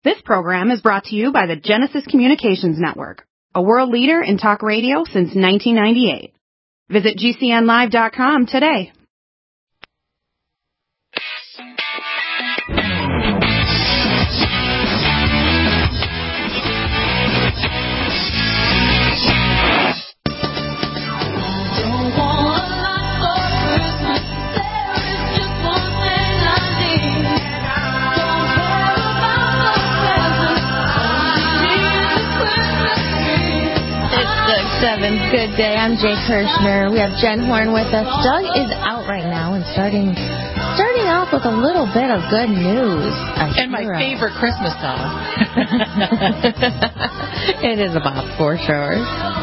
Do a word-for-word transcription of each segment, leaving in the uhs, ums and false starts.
This program is brought to you by the Genesis Communications Network, a world leader in talk radio since nineteen ninety-eight. Visit G C N live dot com today. Seven. Good day. I'm Jay Kirshner. We have Jen Horn with us. Doug is out right now and starting starting off with a little bit of good news. And my favorite Christmas song. It is a bop for sure.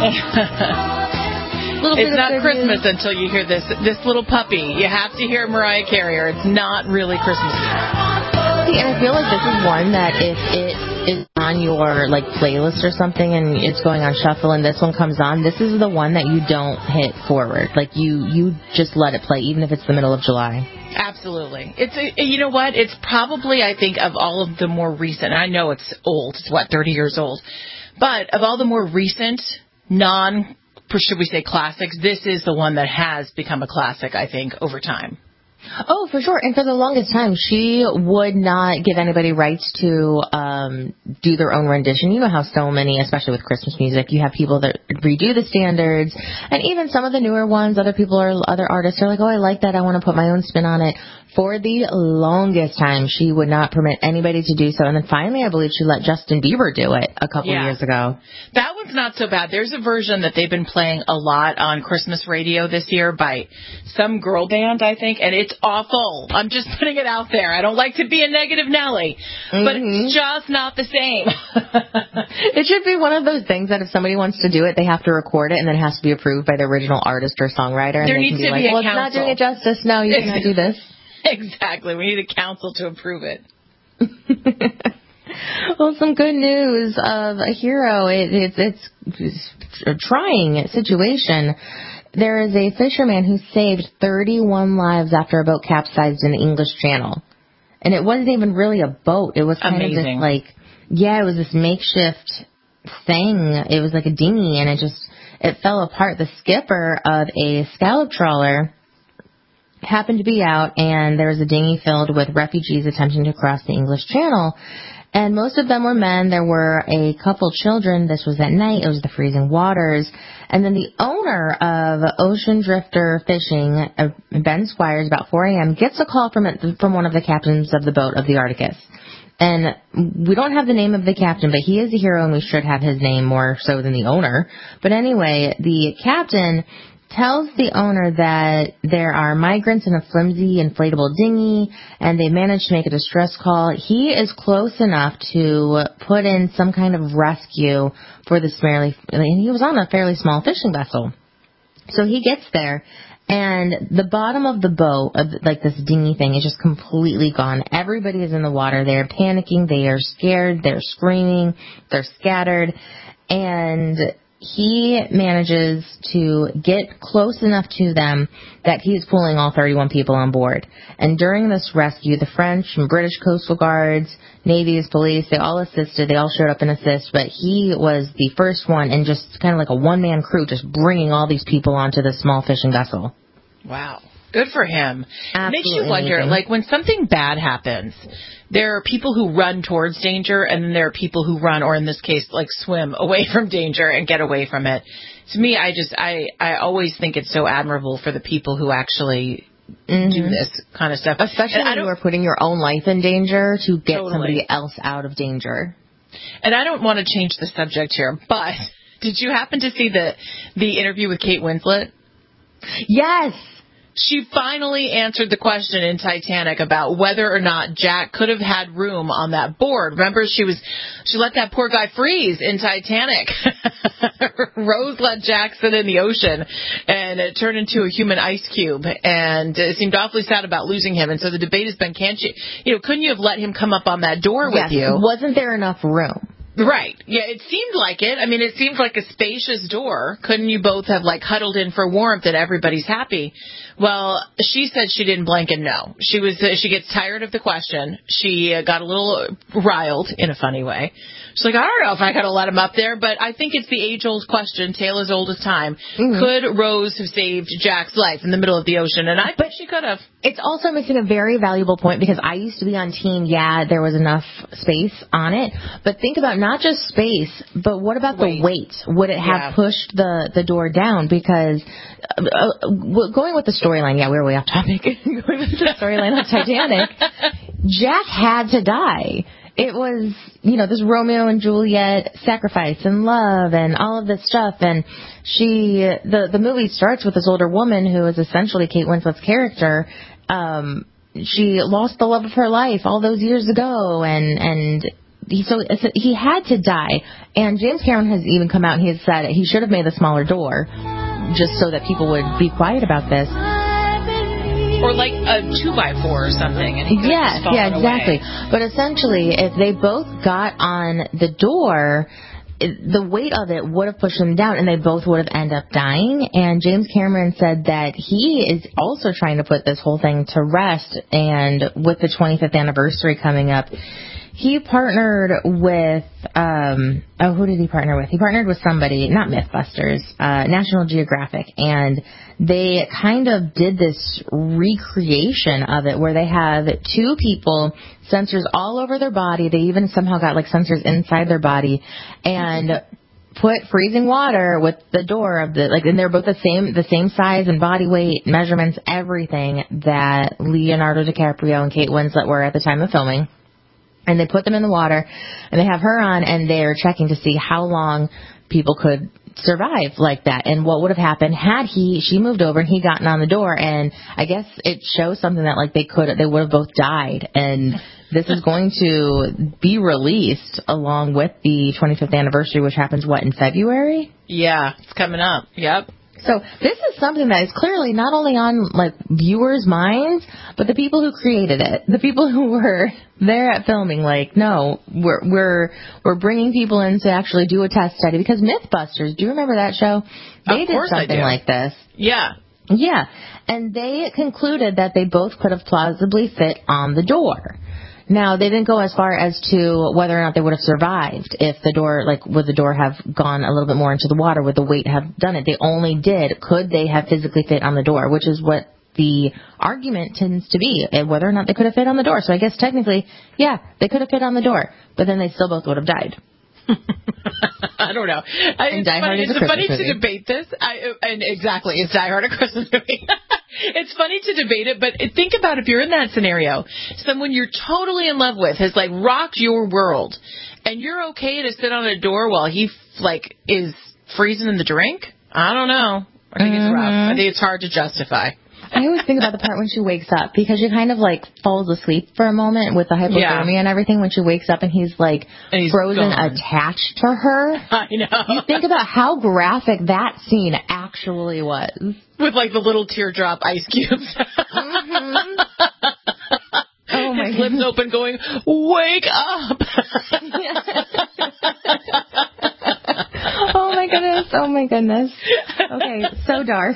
It's not Christmas news until you hear this this little puppy. You have to hear Mariah Carey or it's not really Christmassy. See, and I feel like this is one that if it is on your like playlist or something and it's going on shuffle and this one comes on, this is the one that you don't hit forward. Like you, you just let it play even if it's the middle of July. Absolutely. It's a, you know what? It's probably, I think, of all of the more recent, I know it's old, it's what, thirty years old, but of all the more recent non, should we say classics, this is the one that has become a classic, I think, over time. Oh, for sure. And for the longest time, she would not give anybody rights to um, do their own rendition. You know how so many, especially with Christmas music, you have people that redo the standards. And even some of the newer ones, other people or other artists are like, oh, I like that. I want to put my own spin on it. For the longest time, she would not permit anybody to do so. And then finally, I believe she let Justin Bieber do it a couple yeah. years ago. That one's not so bad. There's a version that they've been playing a lot on Christmas radio this year by some girl band, I think, and it's awful. I'm just putting it out there. I don't like to be a negative Nelly, mm-hmm. but it's just not the same. It should be one of those things that if somebody wants to do it, they have to record it, and then it has to be approved by the original artist or songwriter. And there they needs can be to like, be a well, council. It's not doing it justice. No, you cannot do this. Exactly. We need a council to approve it. Well, some good news of a hero. It, it, it's, it's a trying situation. There is a fisherman who saved thirty-one lives after a boat capsized in the English Channel. And it wasn't even really a boat. It was kind Amazing. of this, like, yeah, it was this makeshift thing. It was like a dinghy, and it just, it fell apart. The skipper of a scallop trawler happened to be out, and there was a dinghy filled with refugees attempting to cross the English Channel. And most of them were men. There were a couple children. This was at night. It was the freezing waters. And then the owner of Ocean Drifter Fishing, uh, Ben Squires, about four a.m., gets a call from it, from one of the captains of the boat of the Articus. And we don't have the name of the captain, but he is a hero, and we should have his name more so than the owner. But anyway, the captain tells the owner that there are migrants in a flimsy inflatable dinghy, and they managed to make a distress call. He is close enough to put in some kind of rescue for this fairly, and he was on a fairly small fishing vessel. So he gets there, and the bottom of the boat, like this dinghy thing, is just completely gone. Everybody is in the water. They're panicking. They are scared. They're screaming. They're scattered. And he manages to get close enough to them that he's pulling all thirty-one people on board. And during this rescue, the French and British Coastal Guards, Navy's police, they all assisted. They all showed up and assist. But he was the first one, and just kind of like a one-man crew, just bringing all these people onto this small fishing vessel. Wow. Good for him. Absolutely It makes you wonder, amazing. like, when something bad happens, there are people who run towards danger, and then there are people who run, or in this case, like, swim away from danger and get away from it. To me, I just, I, I always think it's so admirable for the people who actually mm-hmm. do this kind of stuff. Especially when you are putting your own life in danger to get totally. somebody else out of danger. And I don't want to change the subject here, but did you happen to see the the interview with Kate Winslet? Yes. She finally answered the question in Titanic about whether or not Jack could have had room on that board. Remember, she was she let that poor guy freeze in Titanic. Rose let Jack sit in the ocean, and it turned into a human ice cube, and it seemed awfully sad about losing him. And so the debate has been, can't you, you know, couldn't you have let him come up on that door yes. with you? Wasn't there enough room? Right. Yeah, it seemed like it. I mean, it seemed like a spacious door. Couldn't you both have, like, huddled in for warmth and everybody's happy? Well, she said she didn't blank and know. She was, uh, she gets tired of the question. She uh, got a little riled in a funny way. She's like, I don't know if I could have let him up there, but I think it's the age-old question, tale as old as time. Mm-hmm. Could Rose have saved Jack's life in the middle of the ocean? And I bet she could have. It's also missing a very valuable point because I used to be on team, yeah, there was enough space on it. But think about not just space, but what about weight. the weight? Would it have yeah. pushed the, the door down? Because uh, going with the storyline, yeah, we were way off topic. Going with the storyline of Titanic, Jack had to die. It was, you know, this Romeo and Juliet sacrifice and love and all of this stuff. And she, the, the movie starts with this older woman who is essentially Kate Winslet's character. Um, she lost the love of her life all those years ago. And, and he, so he had to die. And James Cameron has even come out and he has said he should have made a smaller door just so that people would be quiet about this. Or like a two by four or something. And he yes, yeah, exactly. Away. But essentially, if they both got on the door, it, the weight of it would have pushed them down, and they both would have ended up dying. And James Cameron said that he is also trying to put this whole thing to rest. And with the twenty-fifth anniversary coming up, he partnered with, um, oh, who did he partner with? He partnered with somebody, not Mythbusters, uh, National Geographic, and they kind of did this recreation of it where they have two people, sensors all over their body. They even somehow got like sensors inside their body and put freezing water with the door of the, like, and they're both the same, the same size and body weight, measurements, everything that Leonardo DiCaprio and Kate Winslet were at the time of filming. And they put them in the water, and they have her on, and they're checking to see how long people could survive like that, and what would have happened had he, she moved over and he gotten on the door. And I guess it shows something that like they could, they would have both died. And this is going to be released along with the twenty-fifth anniversary, which happens what, in February? Yeah, it's coming up. Yep. So this is something that is clearly not only on like viewers' minds, but the people who created it, the people who were there at filming. Like, no, we're we're we're bringing people in to actually do a test study because MythBusters. Do you remember that show? They did something like this. Yeah, yeah, and they concluded that they both could have plausibly fit on the door. Now, they didn't go as far as to whether or not they would have survived if the door, like, would the door have gone a little bit more into the water? Would the weight have done it? They only did, could they have physically fit on the door, which is what the argument tends to be, whether or not they could have fit on the door. So I guess technically, yeah, they could have fit on the door, but then they still both would have died. I don't know. I, it's funny, it's funny to debate this. I, and exactly, it's Die Hard, a Christmas movie. It's funny to debate it, but think about if you're in that scenario, someone you're totally in love with has like rocked your world, and you're okay to sit on a door while he like is freezing in the drink. I don't know. I think mm-hmm. it's rough. I think it's hard to justify. I always think about the part when she wakes up because she kind of like falls asleep for a moment with the hypothermia yeah. and everything when she wakes up and he's like and he's frozen gone. Attached to her. I know. You think about how graphic that scene actually was. With like the little teardrop ice cubes. Mm-hmm. Oh my His lips open going, wake up. Oh my goodness. Oh my goodness. Okay, so dark.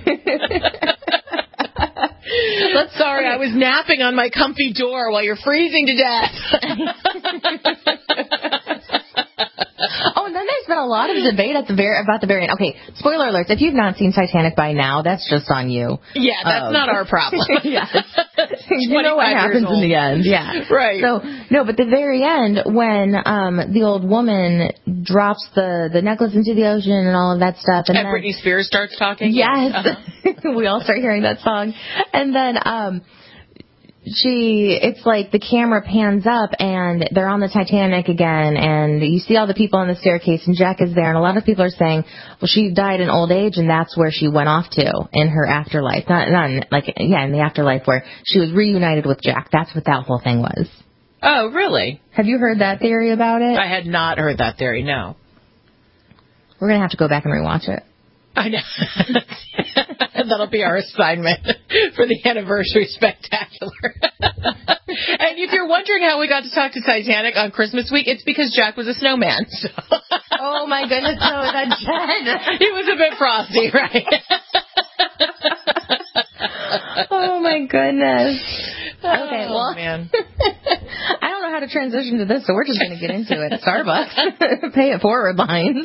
Let's, sorry, I was napping on my comfy door while you're freezing to death. Oh, and then there's been a lot of debate at the very, about the very end. Okay, spoiler alerts. If you've not seen Titanic by now, that's just on you. Yeah, that's um, not our problem. Yes. You know what happens in the end. Yeah. Right. So, no, but the very end, when um, the old woman drops the, the necklace into the ocean and all of that stuff. And, and then, Britney Spears starts talking? Yes. Uh-huh. We all start hearing that song. And then... um She, it's like the camera pans up and they're on the Titanic again and you see all the people on the staircase and Jack is there and a lot of people are saying, well, she died in old age and that's where she went off to in her afterlife. Not, not in, like, yeah, in the afterlife where she was reunited with Jack. That's what that whole thing was. Oh, really? Have you heard that theory about it? I had not heard that theory, no. We're going to have to go back and rewatch it. I know. That'll be our assignment for the anniversary spectacular. And if you're wondering how we got to talk to Titanic on Christmas week, it's because Jack was a snowman. So. Oh, my goodness. So was that Jen. He was a bit frosty, right? Oh, my goodness. Okay, oh, well, man. I don't know how to transition to this, so we're just going to get into it. Starbucks. Pay it forward lines.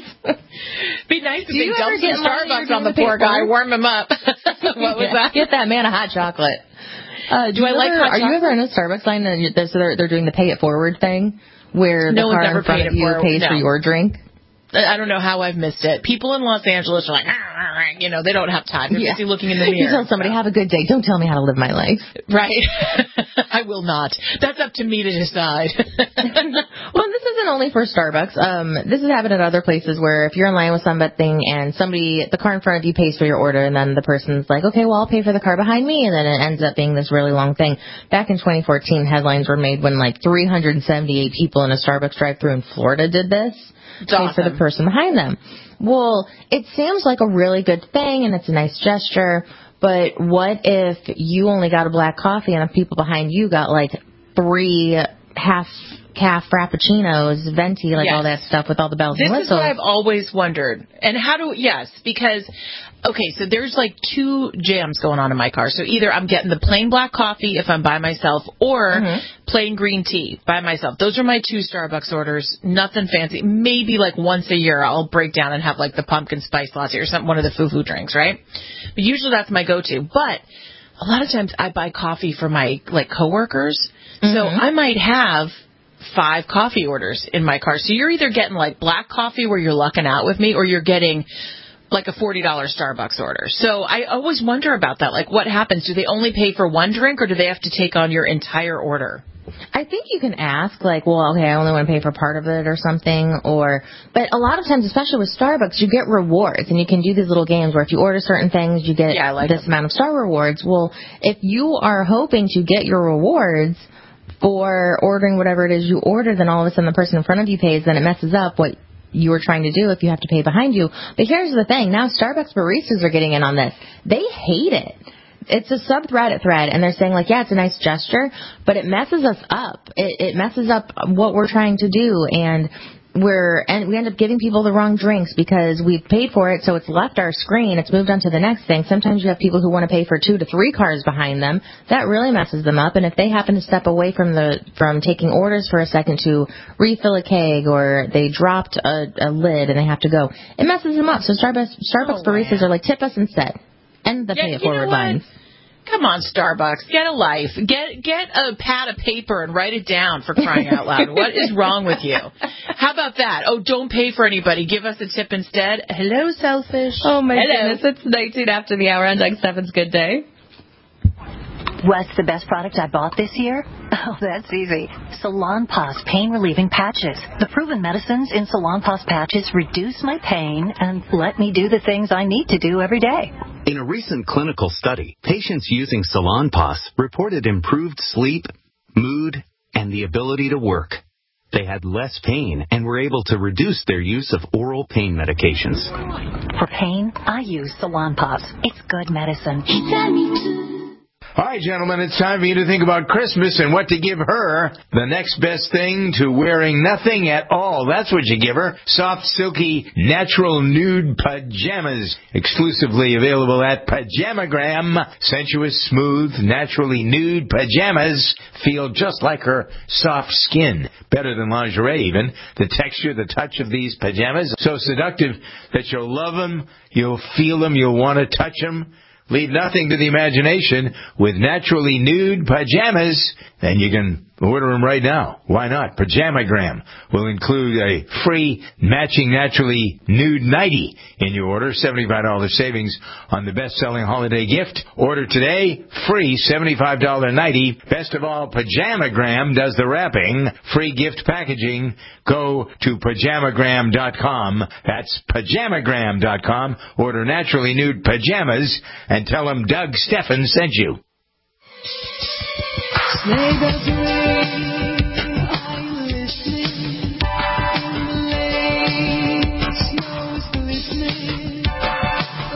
Be nice if Do they you dump ever get some money Starbucks or on the do you poor pay guy, for it? warm him up. What was Yeah, that? Get that man a hot chocolate. Uh, do, Do I I like ever, hot Are you chocolate? ever in a Starbucks line and you- so they're, they're doing the pay it forward thing where No the one's car ever in front paid of it you forward. pays No. for your drink? I don't know how I've missed it. People in Los Angeles are like, you know, they don't have time. They're Yeah. busy looking in the mirror. You tell somebody, have a good day. Don't tell me how to live my life. Right. I will not. That's up to me to decide. Well, this isn't only for Starbucks. Um, this has happened at other places where if you're in line with something and somebody, the car in front of you pays for your order, and then the person's like, okay, well, I'll pay for the car behind me, and then it ends up being this really long thing. Back in twenty fourteen, headlines were made when like three hundred seventy-eight people in a Starbucks drive-thru in Florida did this. It's Pay awesome. for the person behind them. Well, it seems like a really good thing, and it's a nice gesture, but what if you only got a black coffee and the people behind you got like three half calf frappuccinos, venti, like Yes. all that stuff with all the bells This and is what whistles? I've always wondered. And how do, yes, because, okay, so there's like two jams going on in my car. So either I'm getting the plain black coffee if I'm by myself or Mhm. plain green tea by myself. Those are my two Starbucks orders. Nothing fancy. Maybe like once a year I'll break down and have like the pumpkin spice latte or something, one of the foo-foo drinks, right? But usually that's my go-to. But a lot of times I buy coffee for my like coworkers. So Mhm. I might have five coffee orders in my car. So you're either getting like black coffee where you're lucking out with me, or you're getting like a forty dollars Starbucks order. So I always wonder about that. Like, what happens? Do they only pay for one drink, or do they have to take on your entire order? I think you can ask, like, well, okay, I only want to pay for part of it or something, or, but a lot of times, especially with Starbucks, you get rewards, and you can do these little games where if you order certain things, you get Yeah, I like this them. amount of Star rewards. Well, if you are hoping to get your rewards for ordering whatever it is you order, then all of a sudden the person in front of you pays, then it messes up what you were trying to do if you have to pay behind you. But here's the thing, now Starbucks baristas are getting in on this. They hate it. It's a subreddit thread, and they're saying, like, yeah, it's a nice gesture, but it messes us up. It, it messes up what we're trying to do, and we're and we end up giving people the wrong drinks because we've paid for it, so it's left our screen. It's moved on to the next thing. Sometimes you have people who want to pay for two to three cars behind them. That really messes them up, and if they happen to step away from the from taking orders for a second to refill a keg, or they dropped a, a lid and they have to go, it messes them up. So Starbucks, Starbucks Oh, baristas wow. are like, tip us instead. And the Yeah, pay it you know forward what? lines. Come on, Starbucks. Get a life. Get get a pad of paper and write it down, for crying out loud. What is wrong with you? How about that? Oh, don't pay for anybody. Give us a tip instead. Hello, selfish. Oh, my Hello. goodness. It's nineteen after the hour on Doug Stefan's Good Day. What's the best product I bought this year? Oh, that's easy. Salonpas Pain Relieving Patches. The proven medicines in Salonpas patches reduce my pain and let me do the things I need to do every day. In a recent clinical study, patients using Salonpas reported improved sleep, mood, and the ability to work. They had less pain and were able to reduce their use of oral pain medications. For pain, I use Salonpas. It's good medicine. All right, gentlemen, it's time for you to think about Christmas and what to give her. The next best thing to wearing nothing at all. That's what you give her. Soft, silky, natural nude pajamas. Exclusively available at Pajamagram. Sensuous, smooth, naturally nude pajamas feel just like her soft skin. Better than lingerie, even. The texture, the touch of these pajamas, so seductive that you'll love them, you'll feel them, you'll want to touch them. Leave nothing to the imagination with naturally nude pajamas. Then you can order them right now. Why not? Pajamagram will include a free matching naturally nude nightie in your order. seventy-five dollars savings on the best-selling holiday gift. Order today. Free seventy-five dollars nightie. Best of all, Pajamagram does the wrapping. Free gift packaging. Go to pajamagram dot com. That's pajamagram dot com. Order naturally nude pajamas and tell them Doug Stefan sent you. Sleigh bells ring, are you listening? In the lane, snow's glistening.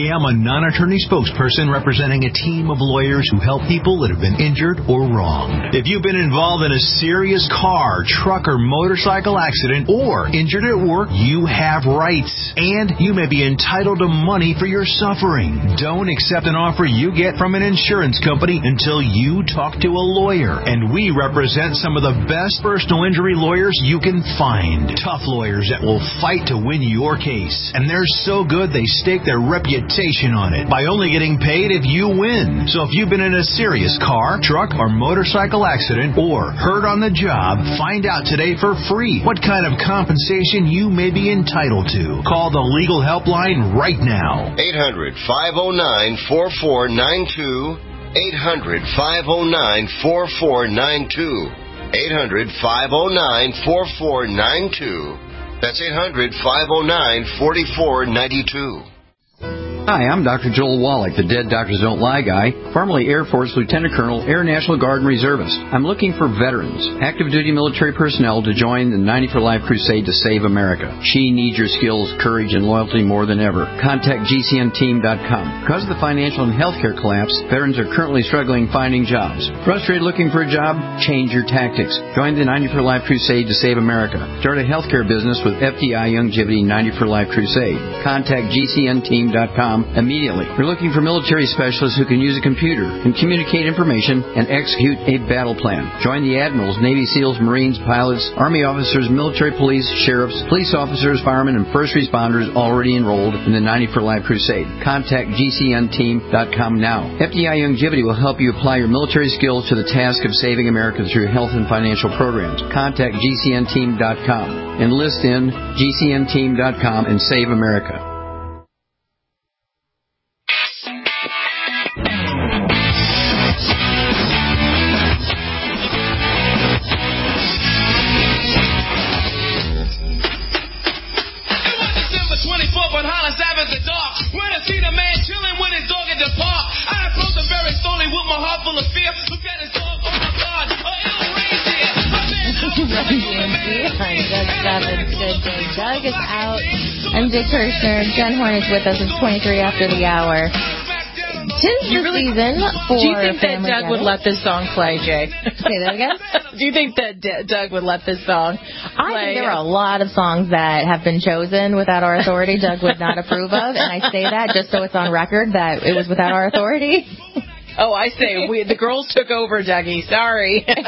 I am a non-attorney spokesperson representing a team of lawyers who help people that have been injured or wronged. If you've been involved in a serious car, truck, or motorcycle accident or injured at work, you have rights, and you may be entitled to money for your suffering. Don't accept an offer you get from an insurance company until you talk to a lawyer, and we represent some of the best personal injury lawyers you can find. Tough lawyers that will fight to win your case, and they're so good they stake their reputation on it by only getting paid if you win. So if you've been in a serious car, truck, or motorcycle accident or hurt on the job, find out today for free what kind of compensation you may be entitled to. Call the legal helpline right now. eight hundred, five oh nine, four four nine two. eight hundred, five oh nine, four four nine two. eight hundred, five oh nine, four four nine two. That's eight hundred, five oh nine, four four nine two. Hi, I'm Doctor Joel Wallach, the Dead Doctors Don't Lie guy, formerly Air Force Lieutenant Colonel, Air National Guard and Reservist. I'm looking for veterans, active duty military personnel to join the ninety for Life crusade to save America. She needs your skills, courage, and loyalty more than ever. Contact G C N team dot com. Because of the financial and healthcare collapse, veterans are currently struggling finding jobs. Frustrated looking for a job? Change your tactics. Join the ninety for Life crusade to save America. Start a healthcare business with F D I Youngevity ninety for Life crusade. Contact G C N team dot com immediately. We're looking for military specialists who can use a computer and communicate information and execute a battle plan. Join the admirals, Navy SEALs, Marines, pilots, Army officers, military police, sheriffs, police officers, firemen, and first responders already enrolled in the ninety for Life crusade. Contact G C N team dot com now. F D I Youngevity will help you apply your military skills to the task of saving America through health and financial programs. Contact G C N team dot com. Enlist in G C N team dot com and save America. Doug is out. I'm Dick Kirshner. Jen Horn is with us. It's twenty-three after the hour. Tis the really, season for Do you think that Doug Getting. would let this song play, Jay? Say that again? Do you think that D- Doug would let this song play? I think there are a lot of songs that have been chosen without our authority Doug would not approve of, and I say that just so it's on record that it was without our authority. Oh, I say, we, the girls took over, Dougie. Sorry. Get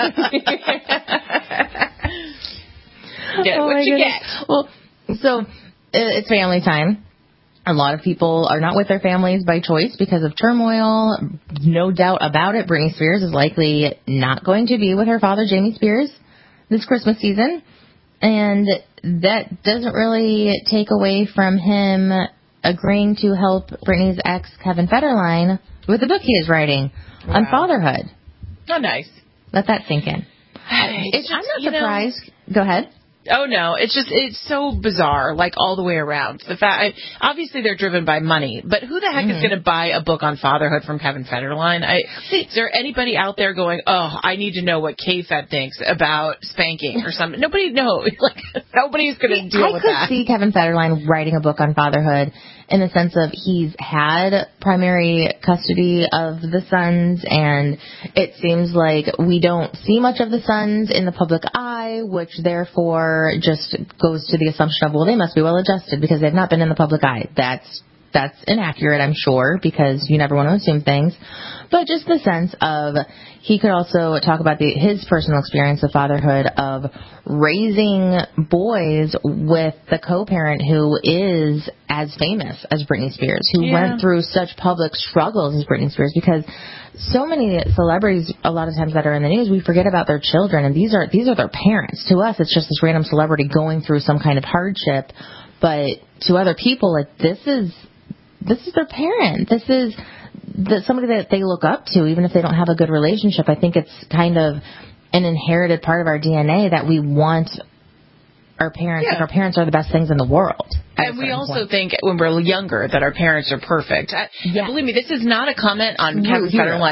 oh what you goodness. get. Well, so it's family time. A lot of people are not with their families by choice because of turmoil. No doubt about it, Britney Spears is likely not going to be with her father, Jamie Spears, this Christmas season. And that doesn't really take away from him agreeing to help Britney's ex, Kevin Federline, with the book he is writing wow. on fatherhood. Oh, nice. Let that sink in. It's just, I'm not you surprised. Know, Go ahead. Oh, no. It's just, it's so bizarre, like all the way around. The fact, obviously they're driven by money, but who the heck mm. is going to buy a book on fatherhood from Kevin Federline? I, is there anybody out there going, oh, I need to know what K-Fed thinks about spanking or something? Nobody knows. Like, nobody's going to deal I with that. I could see Kevin Federline writing a book on fatherhood in the sense of he's had primary custody of the sons, and it seems like we don't see much of the sons in the public eye, which therefore just goes to the assumption of, well, they must be well adjusted because they've not been in the public eye. That's that's inaccurate, I'm sure, because you never want to assume things. But just the sense of he could also talk about the, his personal experience of fatherhood, of raising boys with the co-parent who is as famous as Britney Spears, who yeah. went through such public struggles as Britney Spears, because so many celebrities, a lot of times that are in the news, we forget about their children, and these are these are their parents. To us, it's just this random celebrity going through some kind of hardship, but to other people, like this is this is their parent. This is the, somebody that they look up to, even if they don't have a good relationship. I think it's kind of an inherited part of our D N A that we want our parents, yeah. like our parents are the best things in the world. And we also point. think when we're younger that our parents are perfect. I, yeah. Believe me, this is not a comment on Kevin Federline's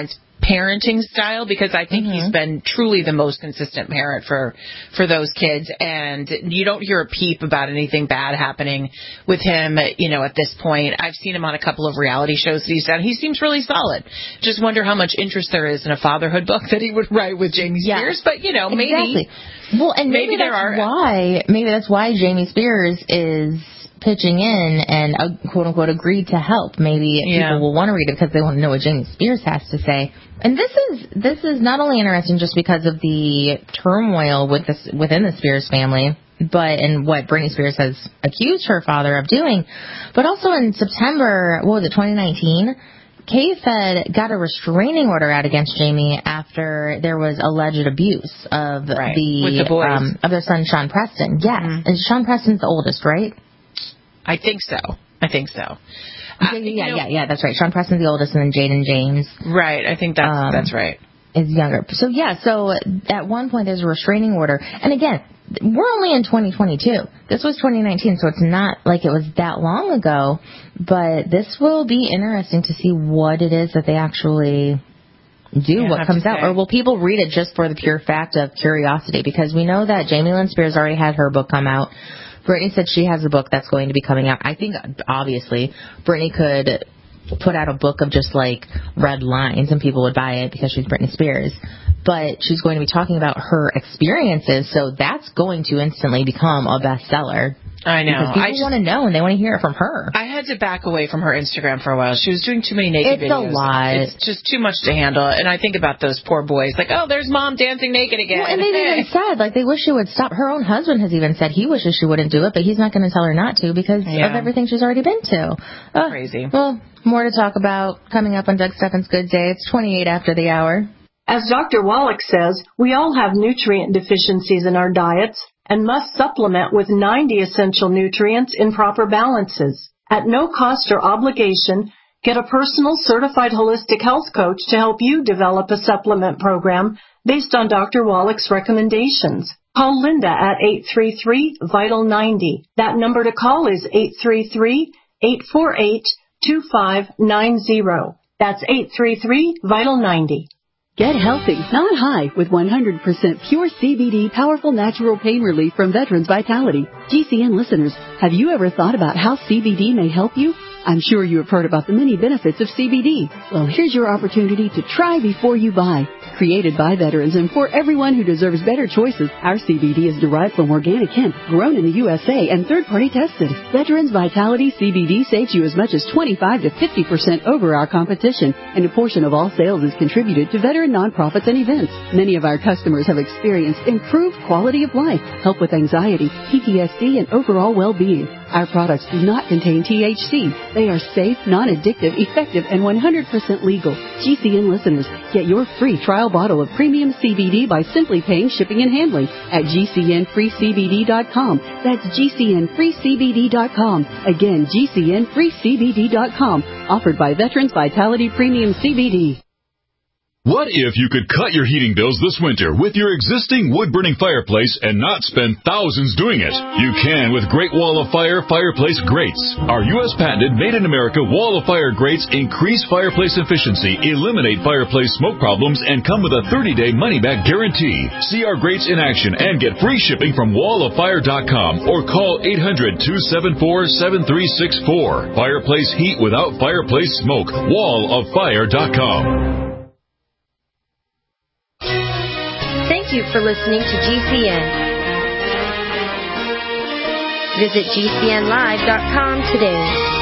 parenting style, because I think Mm-hmm. he's been truly the most consistent parent for for those kids, and you don't hear a peep about anything bad happening with him, you know, at this point. I've seen him on a couple of reality shows that he's done. He seems really solid. Just wonder how much interest there is in a fatherhood book that he would write with Jamie Yeah. Spears, but, you know, maybe... Exactly. Well, and maybe, Maybe there that's are- why maybe that's why Jamie Spears is pitching in and uh, quote unquote agreed to help. Maybe Yeah. people will want to read it because they want to know what Jamie Spears has to say. And this is this is not only interesting just because of the turmoil with this within the Spears family, but and what Britney Spears has accused her father of doing, but also in September, what was it, twenty nineteen? K-Fed got a restraining order out against Jamie after there was alleged abuse of Right. the, With the boys. um, of their son Sean Preston. Yes, Mhm. and Sean Preston's the oldest, right? I think so. I think so. Yeah, Uh, yeah, you know- yeah, yeah, that's right. Sean Preston's the oldest, and then Jaden James Right. I think that's Um, that's right. is younger. So yeah, so at one point there's a restraining order, and again, we're only in twenty twenty-two. This was twenty nineteen, so it's not like it was that long ago. But this will be interesting to see what it is that they actually do, Yeah, I what have comes to out, say. or will people read it just for the pure fact of curiosity? Because we know that Jamie Lynn Spears already had her book come out. Britney said she has a book that's going to be coming out. I think obviously Britney could put out a book of just like red lines and people would buy it because she's Britney Spears. But she's going to be talking about her experiences, so that's going to instantly become a bestseller. I know. Because people I just- want to know and they want to hear it from her. I had to back away from her Instagram for a while. She was doing too many naked It's a videos. lot. It's just too much to handle. And I think about those poor boys. Like, oh, there's mom dancing naked again. Well, and they've Hey. even said, like, they wish she would stop. Her own husband has even said he wishes she wouldn't do it, but he's not going to tell her not to because Yeah. of everything she's already been to. Uh, Crazy. Well, more to talk about coming up on Doug Steffens' Good Day. It's twenty-eight after the hour. As Doctor Wallach says, we all have nutrient deficiencies in our diets and must supplement with ninety essential nutrients in proper balances. At no cost or obligation, get a personal certified holistic health coach to help you develop a supplement program based on Doctor Wallach's recommendations. Call Linda at eight three three, vital ninety. That number to call is eight three three, eight four eight, two five nine zero. That's eight three three, vital ninety. Get healthy, not high, with one hundred percent pure C B D powerful natural pain relief from Veterans Vitality. G C N listeners, have you ever thought about how C B D may help you? I'm sure you have heard about the many benefits of C B D. Well, here's your opportunity to try before you buy. Created by veterans and for everyone who deserves better choices, our C B D is derived from organic hemp, grown in the U S A and third-party tested. Veterans Vitality C B D saves you as much as twenty-five to fifty percent over our competition, and a portion of all sales is contributed to veteran nonprofits and events. Many of our customers have experienced improved quality of life, help with anxiety, P T S D, and overall well-being. Our products do not contain T H C. They are safe, non-addictive, effective, and one hundred percent legal. G C N listeners, get your free trial bottle of premium C B D by simply paying shipping and handling at G C N free C B D dot com. That's G C N free C B D dot com. Again, G C N free C B D dot com. Offered by Veterans Vitality Premium C B D. What if you could cut your heating bills this winter with your existing wood-burning fireplace and not spend thousands doing it? You can with Great Wall of Fire Fireplace Grates. Our U S patented made-in-America Wall of Fire grates increase fireplace efficiency, eliminate fireplace smoke problems, and come with a thirty-day money-back guarantee. See our grates in action and get free shipping from wall of fire dot com or call eight hundred, two seven four, seven three six four. Fireplace heat without fireplace smoke. wall of fire dot com. Thank you for listening to G C N. Visit G C N live dot com today.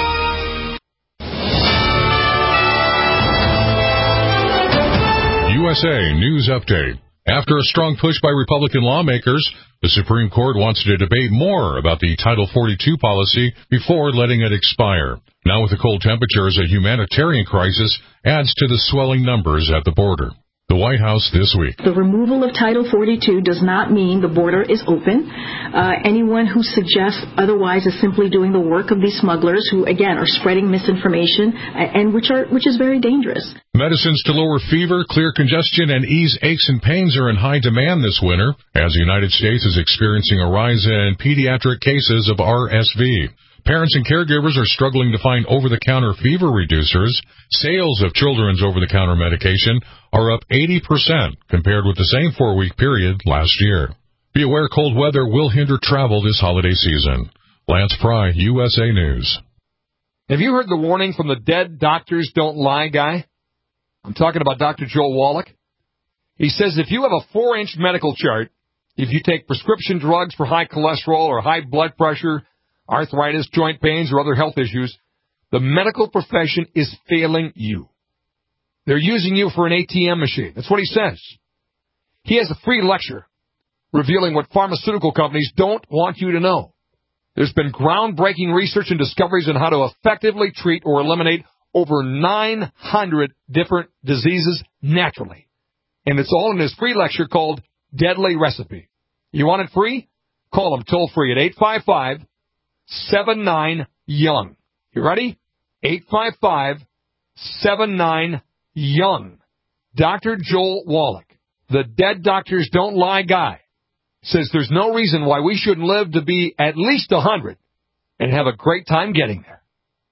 U S A News Update. After a strong push by Republican lawmakers, the Supreme Court wants to debate more about the Title forty-two policy before letting it expire. Now with the cold temperatures, a humanitarian crisis adds to the swelling numbers at the border. The White House this week. The removal of Title forty-two does not mean the border is open. Uh, anyone who suggests otherwise is simply doing the work of these smugglers who, again, are spreading misinformation and which are which is very dangerous. Medicines to lower fever, clear congestion, and ease aches and pains are in high demand this winter as the United States is experiencing a rise in pediatric cases of R S V. Parents and caregivers are struggling to find over-the-counter fever reducers. Sales of children's over-the-counter medication are up eighty percent compared with the same four-week period last year. Be aware cold weather will hinder travel this holiday season. Lance Pry, U S A News. Have you heard the warning from the dead doctors don't lie guy? I'm talking about Doctor Joel Wallach. He says if you have a four-inch medical chart, if you take prescription drugs for high cholesterol or high blood pressure, arthritis, joint pains, or other health issues, the medical profession is failing you. They're using you for an A T M machine. That's what he says. He has a free lecture revealing what pharmaceutical companies don't want you to know. There's been groundbreaking research and discoveries on how to effectively treat or eliminate over nine hundred different diseases naturally. And it's all in his free lecture called Deadly Recipe. You want it free? Call him toll free at eight five five, seven nine, young. You ready? eight five five, seven nine, young. Doctor Joel Wallach, the Dead Doctors Don't Lie guy, says there's no reason why we shouldn't live to be at least one hundred and have a great time getting there.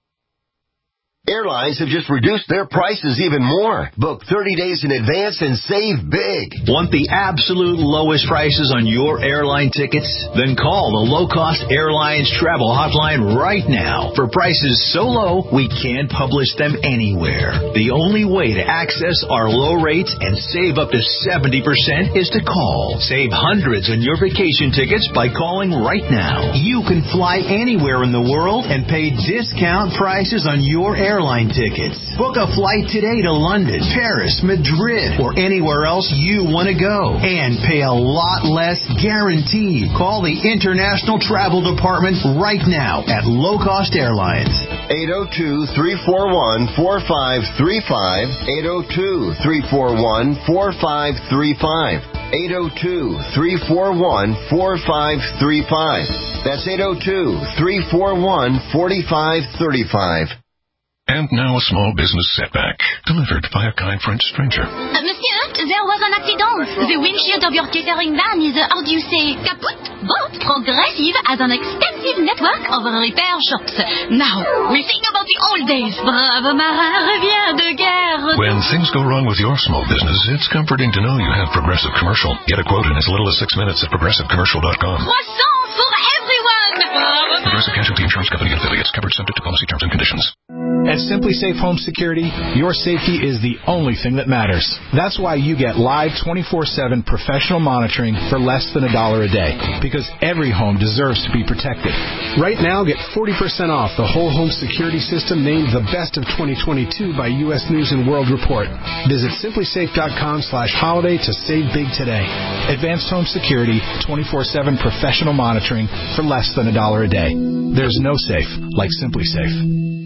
Airlines have just reduced their prices even more. Book thirty days in advance and save big. Want the absolute lowest prices on your airline tickets? Then call the Low Cost Airlines Travel Hotline right now. For prices so low, we can't publish them anywhere. The only way to access our low rates and save up to seventy percent is to call. Save hundreds on your vacation tickets by calling right now. You can fly anywhere in the world and pay discount prices on your airline airline tickets. Book a flight today to London, Paris, Madrid, or anywhere else you want to go. And pay a lot less guaranteed. Call the International Travel Department right now at Low Cost Airlines. eight oh two, three four one, four five three five. eight oh two, three four one, four five three five. eight oh two, three four one, four five three five. That's eight oh two, three four one, four five three five. And now a small business setback, delivered by a kind French stranger. Uh, monsieur, there was an accident. The windshield of your catering van is, uh, how do you say, kaput? But Progressive has an extensive network of repair shops. Now, we think about the old days. Brave marin revient de guerre. When things go wrong with your small business, it's comforting to know you have Progressive Commercial. Get a quote in as little as six minutes at progressive commercial dot com. Croissants for everyone. Progressive Casualty Insurance Company and affiliates, covered subject to policy terms and conditions. At Simply Safe Home Security, your safety is the only thing that matters. That's why you get live twenty-four seven professional monitoring for less than a dollar a day, because every home deserves to be protected. Right now, get forty percent off the whole home security system named the best of twenty twenty-two by U S News and World Report. Visit simply safe dot com slash holiday to save big today. Advanced Home Security, twenty-four seven professional monitoring for less than a dollar a day. There's no safe like Simply Safe.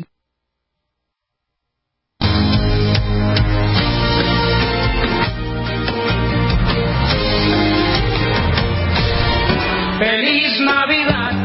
Feliz Navidad.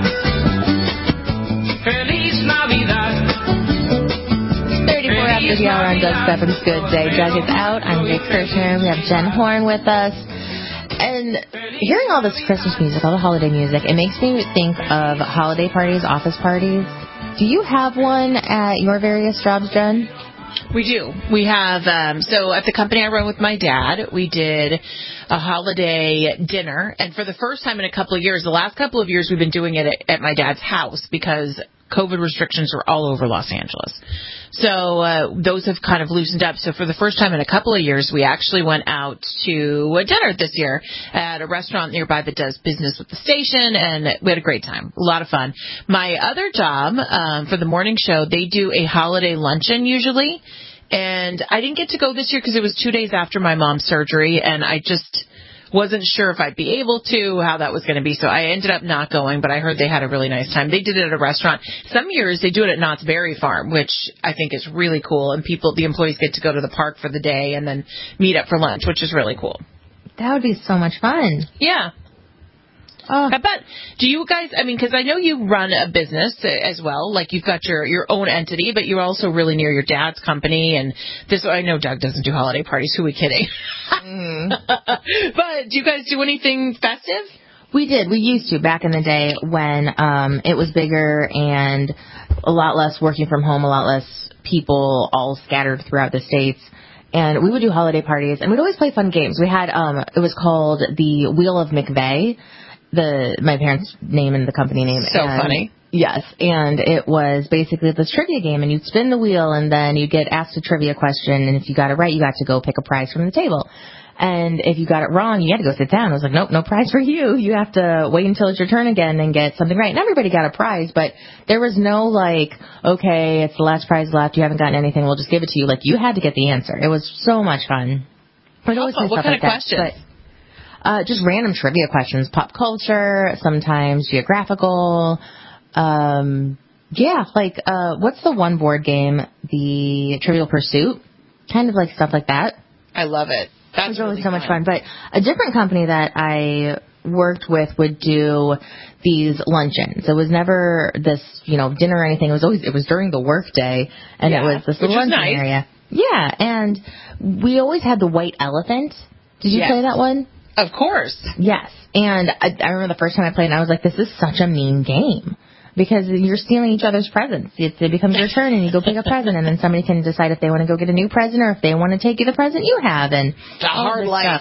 Feliz Navidad. thirty-four after the hour on Doug Steffens' Good Day. Doug is out. I'm Jake Kirshner. We have Jen Horn with us. And hearing all this Christmas music, all the holiday music, it makes me think of holiday parties, office parties. Do you have one at your various jobs, Jen? We do. We have, um, so at the company I run with my dad, we did a holiday dinner. And for the first time in a couple of years, the last couple of years we've been doing it at, at my dad's house because COVID restrictions are all over Los Angeles. So uh, those have kind of loosened up. So for the first time in a couple of years, we actually went out to a dinner this year at a restaurant nearby that does business with the station, and we had a great time. A lot of fun. My other job um, for the morning show, they do a holiday luncheon usually, and I didn't get to go this year because it was two days after my mom's surgery, and I just wasn't sure if I'd be able to, how that was going to be. So I ended up not going, but I heard they had a really nice time. They did it at a restaurant. Some years they do it at Knott's Berry Farm, which I think is really cool. And people, the employees get to go to the park for the day and then meet up for lunch, which is really cool. That would be so much fun. Yeah. Oh. But do you guys, I mean, because I know you run a business as well, like you've got your, your own entity, but you're also really near your dad's company. And this, I know Doug doesn't do holiday parties. Who are we kidding? Mm. But do you guys do anything festive? We did. We used to back in the day when um, it was bigger and a lot less working from home, a lot less people all scattered throughout the states. And we would do holiday parties, and we'd always play fun games. We had, um, it was called the Wheel of McVeigh, the my parents' name and the company name. So and, funny. Yes, and it was basically this trivia game, and you'd spin the wheel, and then you'd get asked a trivia question, and if you got it right, you got to go pick a prize from the table. And if you got it wrong, you had to go sit down. I was like, nope, no prize for you. You have to wait until it's your turn again and get something right. And everybody got a prize, but there was no like, okay, it's the last prize left. You haven't gotten anything. We'll just give it to you. Like, you had to get the answer. It was so much fun. But always what stuff kind like of that. questions? But, uh, just random trivia questions, pop culture, sometimes geographical. Um, yeah, like, uh, what's the one board game? The Trivial Pursuit? Kind of like stuff like that. I love it. That's it was really really so much fun. But a different company that I worked with would do these luncheons. It was never this, you know, dinner or anything. It was always, it was during the work day, and yeah, it was this which luncheon nice. area. Yeah, and we always had the white elephant. Did you yes. play that one? Of course. Yes. And I, I remember the first time I played, and I was like, this is such a mean game. Because you're stealing each other's presents. It, it becomes your turn, and you go pick a present, and then somebody can decide if they want to go get a new present or if they want to take you the present you have. And it's a hard life.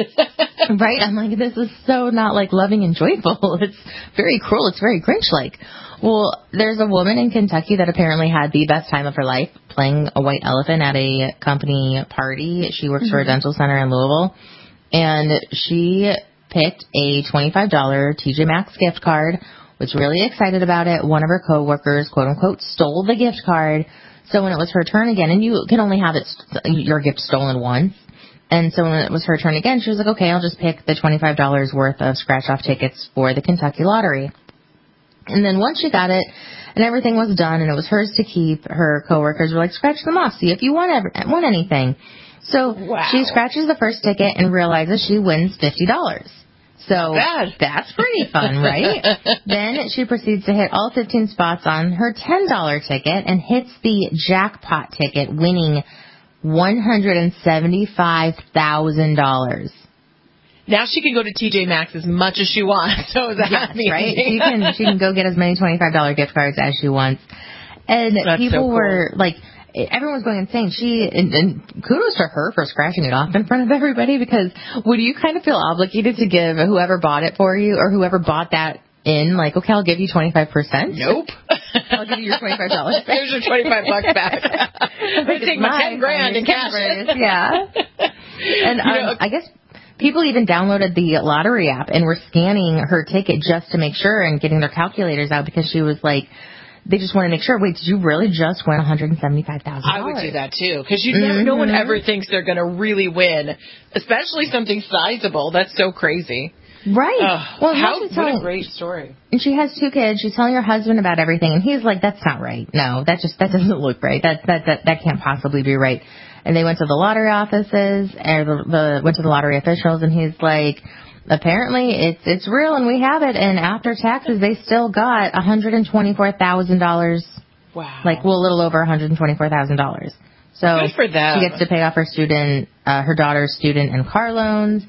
Right? I'm like, this is so not, like, loving and joyful. It's very cruel. It's very Grinch-like. Well, there's a woman in Kentucky that apparently had the best time of her life playing a white elephant at a company party. She works mm-hmm. for a dental center in Louisville. And she picked a twenty-five dollars T J Maxx gift card, was really excited about it. One of her coworkers, quote unquote, stole the gift card. So when it was her turn again, and you can only have it your gift stolen once. And so when it was her turn again, she was like, okay, I'll just pick the twenty-five dollars worth of scratch-off tickets for the Kentucky Lottery. And then once she got it and everything was done and it was hers to keep, her coworkers were like, scratch them off, see if you want, ever, want anything. So wow. she scratches the first ticket and realizes she wins fifty dollars. So that's pretty fun, right? Then she proceeds to hit all fifteen spots on her ten dollars ticket and hits the jackpot ticket, winning one hundred seventy-five thousand dollars. Now she can go to T J Maxx as much as she wants. So that's yes, right? She can she can go get as many twenty-five dollars gift cards as she wants. And that's people so cool. were like, everyone was going insane. She and, and kudos to her for scratching it off in front of everybody, because would you kind of feel obligated to give whoever bought it for you or whoever bought that in, like, okay, I'll give you twenty-five percent? Nope. I'll give you your twenty-five dollars back. Here's your twenty-five bucks back. I'm going to take my ten grand in cash. Yeah. And um, know, I guess people even downloaded the lottery app and were scanning her ticket just to make sure and getting their calculators out, because she was like, they just want to make sure, wait, did you really just win one hundred seventy-five thousand dollars? I would do that, too, because you never, mm-hmm. no one ever thinks they're going to really win, especially something sizable. That's so crazy. Right. Uh, well, how, what telling, a great story. And she has two kids. She's telling her husband about everything, and he's like, that's not right. No, that just, that doesn't look right. That, that, that, that can't possibly be right. And they went to the lottery offices, or the, the went to the lottery officials, and he's like, apparently it's it's real and we have it, and after taxes they still got one hundred twenty-four thousand dollars. Wow. Like, well, a little over one hundred twenty-four thousand dollars. So good for them. She gets to pay off her student, uh, her daughter's student and car loans,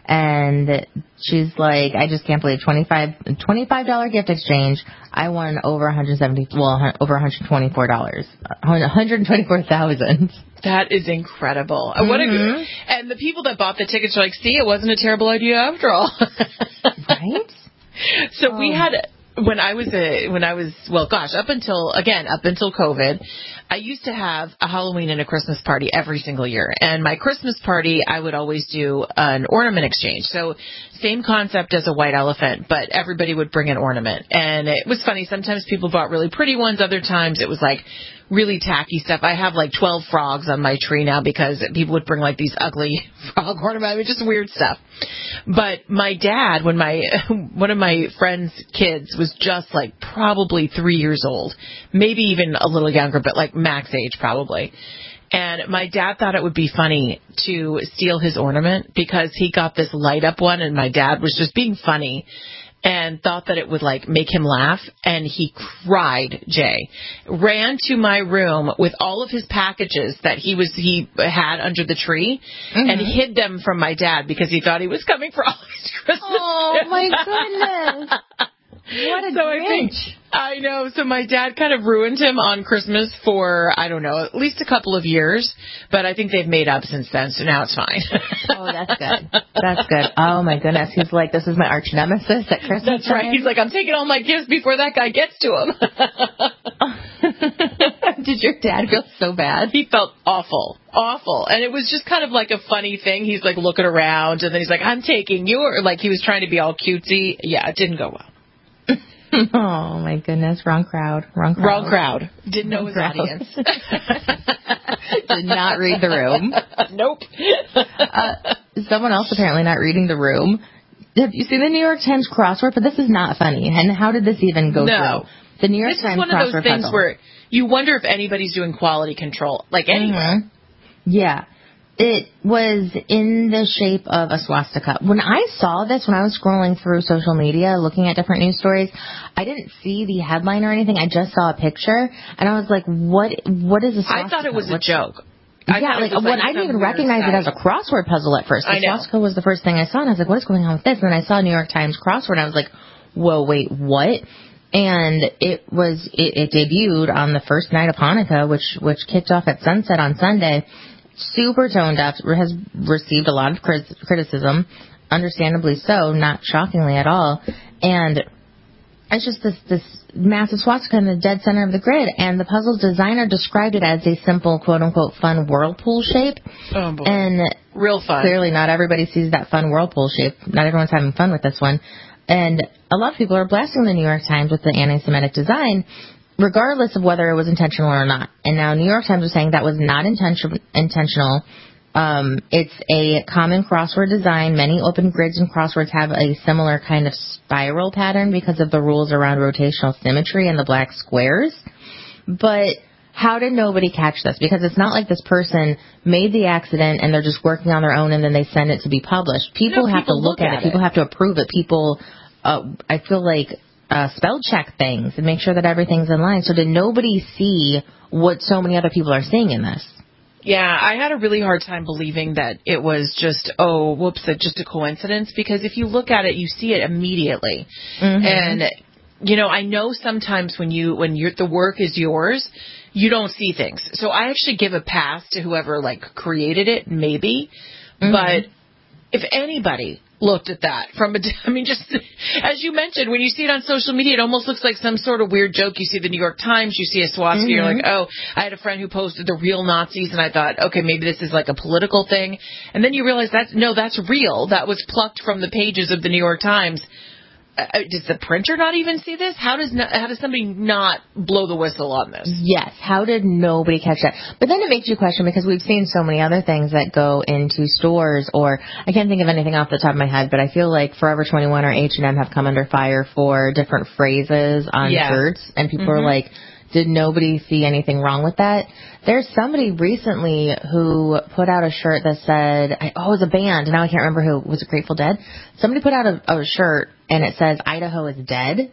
and she's like, I just can't believe twenty-five twenty-five dollars gift exchange. I won over one hundred seventy, well, over one hundred twenty-four dollars, one hundred twenty-four thousand. That is incredible. Mm-hmm. What a good, and the people that bought the tickets are like, see, it wasn't a terrible idea after all. Right? So oh. we had, when I was a, when I was, well, gosh, up until, again, up until COVID, I used to have a Halloween and a Christmas party every single year. And my Christmas party, I would always do an ornament exchange. So same concept as a white elephant, but everybody would bring an ornament. And it was funny. Sometimes people bought really pretty ones. Other times it was like really tacky stuff. I have like twelve frogs on my tree now because people would bring like these ugly frog ornaments. I mean, just weird stuff. But my dad, when my, one of my friend's kids was just like probably three years old, maybe even a little younger, but like max age probably. And my dad thought it would be funny to steal his ornament because he got this light up one, and my dad was just being funny. and thought that it would like make him laugh, and he cried. Jay ran to my room with all of his packages that he was he had under the tree, mm-hmm. and hid them from my dad because he thought he was coming for all his Christmas. Oh gifts. my goodness! What a so I think I know. So my dad kind of ruined him on Christmas for, I don't know, at least a couple of years. But I think they've made up since then, so now it's fine. Oh, that's good. That's good. Oh, my goodness. He's like, this is my arch nemesis at Christmas That's time. right. He's like, I'm taking all my gifts before that guy gets to him. Did your dad feel so bad? He felt awful. Awful. And it was just kind of like a funny thing. He's like looking around, and then he's like, I'm taking your, like he was trying to be all cutesy. Yeah, it didn't go well. Oh, my goodness. Wrong crowd. Wrong crowd. Wrong crowd. Didn't know Wrong his crowd. audience. Did not read the room. Nope. uh, someone else apparently not reading the room. Have you seen the New York Times crossword? But this is not funny. And how did this even go no. through? The New York this Times crossword puzzle. This is one of those things puzzle. where you wonder if anybody's doing quality control. Like anywhere. Mm-hmm. Yeah. It was in the shape of a swastika. When I saw this, when I was scrolling through social media, looking at different news stories, I didn't see the headline or anything. I just saw a picture, and I was like, "What? What is a swastika?" I thought it was What's, a joke. I yeah, like, like when I didn't even recognize side. it as a crossword puzzle at first. The I know. swastika was the first thing I saw, and I was like, "What is going on with this?" And then I saw New York Times crossword, and I was like, "Whoa, wait, what?" And it was it, it debuted on the first night of Hanukkah, which which kicked off at sunset on Sunday. Super toned up, has received a lot of criticism, understandably so, not shockingly at all. And it's just this, this massive swastika in the dead center of the grid. And the puzzle's designer described it as a simple, quote-unquote, fun whirlpool shape. Oh, boy. And real fun. Clearly not everybody sees that fun whirlpool shape. Not everyone's having fun with this one. And a lot of people are blasting the New York Times with the anti-Semitic design, regardless of whether it was intentional or not. And now New York Times was saying that was not intention- intentional. Um, it's a common crossword design. Many open grids and crosswords have a similar kind of spiral pattern because of the rules around rotational symmetry and the black squares. But how did nobody catch this? Because it's not like this person made the accident and they're just working on their own and then they send it to be published. People no, have people to look, look at, at it. People it. have to approve it. People, uh, I feel like... Uh, spell check things and make sure that everything's in line. So did nobody see what so many other people are seeing in this? Yeah, I had a really hard time believing that it was just, oh, whoops, just a coincidence. Because if you look at it, you see it immediately. Mm-hmm. And, you know, I know sometimes when you when you're, the work is yours, you don't see things. So I actually give a pass to whoever, like, created it, maybe. Mm-hmm. But if anybody looked at that from a, I mean, just as you mentioned, when you see it on social media, it almost looks like some sort of weird joke. You see the New York Times, you see a swastika, mm-hmm. you're like, oh, I had a friend who posted the real Nazis, and I thought, okay, maybe this is like a political thing. And then you realize that's, no, that's real. That was plucked from the pages of the New York Times. Uh, does the printer not even see this? How does not, how does somebody not blow the whistle on this? Yes. How did nobody catch that? But then it makes you question, because we've seen so many other things that go into stores, or I can't think of anything off the top of my head, but I feel like Forever twenty-one or H and M have come under fire for different phrases on yeah. shirts, and people mm-hmm. are like, did nobody see anything wrong with that? There's somebody recently who put out a shirt that said, oh, it was a band. Now I can't remember who. Was it Grateful Dead? Somebody put out a, a shirt and it says, Idaho is dead,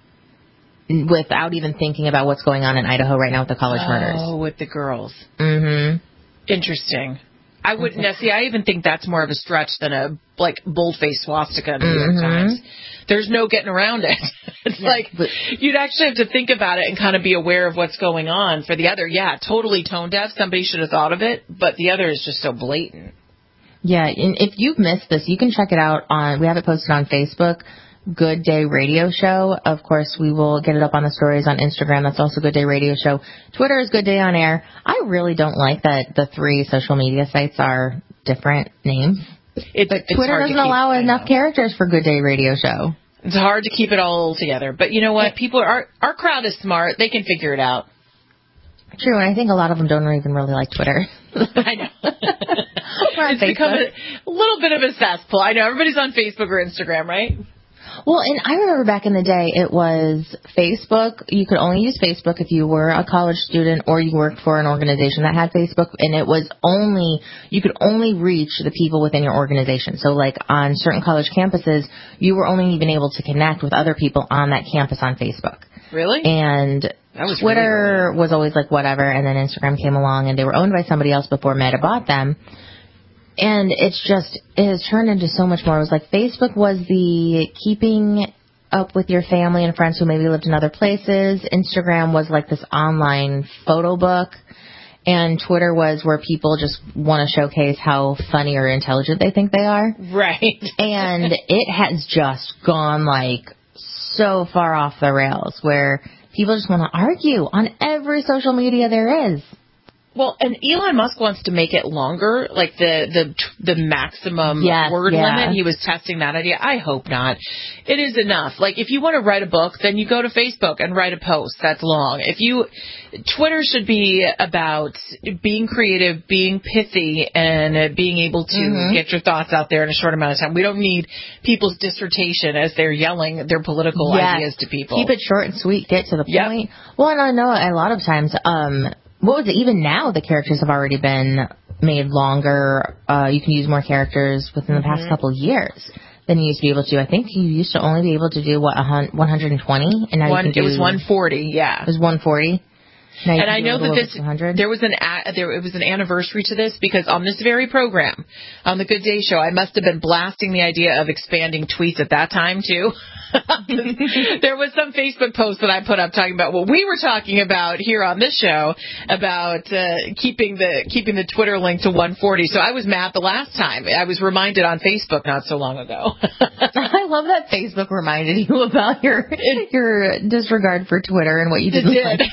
without even thinking about what's going on in Idaho right now with the college oh, murders. Oh, with the girls. Mm-hmm. Interesting. I wouldn't okay. see. I even think that's more of a stretch than a like boldface swastika in the mm-hmm. New York Times. There's no getting around it. It's yeah, like but, you'd actually have to think about it and kind of be aware of what's going on. For the other, yeah, totally tone deaf. Somebody should have thought of it, but the other is just so blatant. Yeah, and if you've missed this, you can check it out on. We have it posted on Facebook. Good Day Radio Show. Of course, we will get it up on the stories on Instagram. That's also Good Day Radio Show. Twitter is Good Day On Air. I really don't like that the three social media sites are different names. It's, but it's Twitter doesn't keep, allow enough characters for Good Day Radio Show. It's hard to keep it all together. But you know what? People are, our crowd is smart. They can figure it out. True, and I think a lot of them don't even really like Twitter. I know. It's Facebook. Become a, a little bit of a cesspool. I know. Everybody's on Facebook or Instagram, right? Well, and I remember back in the day, it was Facebook. You could only use Facebook if you were a college student or you worked for an organization that had Facebook, and it was only, you could only reach the people within your organization. So, like, on certain college campuses, you were only even able to connect with other people on that campus on Facebook. Really? And that was Twitter really was always like whatever, and then Instagram came along, and they were owned by somebody else before Meta bought them. And it's just, it has turned into so much more. It was like Facebook was the keeping up with your family and friends who maybe lived in other places. Instagram was like this online photo book. And Twitter was where people just want to showcase how funny or intelligent they think they are. Right. And it has just gone like so far off the rails where people just want to argue on every social media there is. Well, and Elon Musk wants to make it longer, like the the the maximum yes, word yeah. limit. He was testing that idea. I hope not. It is enough. Like, if you want to write a book, then you go to Facebook and write a post that's long. If you, Twitter should be about being creative, being pithy, and uh, being able to mm-hmm. get your thoughts out there in a short amount of time. We don't need people's dissertation as they're yelling their political yes. ideas to people. Keep it short and sweet. Get to the yep. point. Well, and I know a lot of times, um, what was it? Even now, the characters have already been made longer. Uh, you can use more characters within the past mm-hmm. couple of years than you used to be able to. I think you used to only be able to do, what, one hundred twenty? And now One, you can do, it was one forty, yeah. It was one forty? Now and I know that this, there was an a, there it was an anniversary to this, because on this very program, on the Good Day Show, I must have been blasting the idea of expanding tweets at that time too. There was some Facebook post that I put up talking about what we were talking about here on this show about uh, keeping the keeping the Twitter link to one forty. So I was mad the last time. I was reminded on Facebook not so long ago. I love that Facebook reminded you about your your disregard for Twitter and what you did. It did.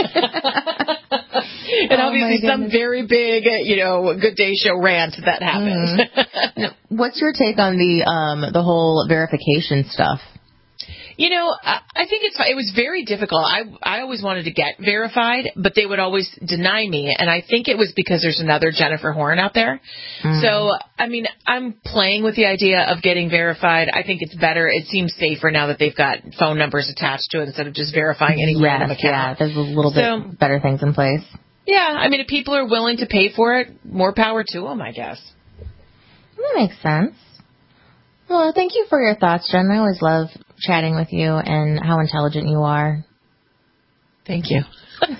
And obviously oh some very big, you know, Good Day Show rant that happened. Mm-hmm. What's your take on the um the whole verification stuff? You know, I, I think it's it was very difficult. I I always wanted to get verified, but they would always deny me, and I think it was because there's another Jennifer Horn out there. Mm. So, I mean, I'm playing with the idea of getting verified. I think it's better. It seems safer now that they've got phone numbers attached to it instead of just verifying any yes, random account. Yeah, there's a little so, bit better things in place. Yeah, I mean, if people are willing to pay for it, more power to them, I guess. That makes sense. Well, thank you for your thoughts, Jen. I always love chatting with you and how intelligent you are. Thank you.